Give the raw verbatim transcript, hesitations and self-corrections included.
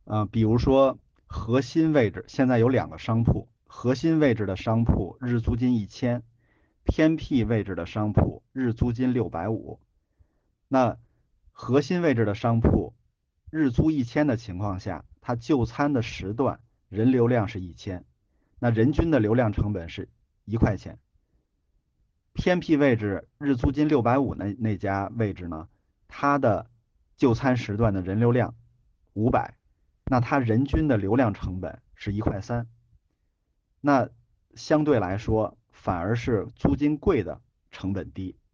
呃，比如说核心位置现在有两个商铺，核心位置的商铺日租金一千，偏僻位置的商铺日租金六百五。那核心位置的商铺日租一千的情况下，它就餐的时段人流量是一千，那人均的流量成本是一块钱。偏僻位置日租金六百五那那家位置呢，它的就餐时段的人流量五百，那它人均的流量成本是一块三。那相对来说，反而是租金贵的成本低。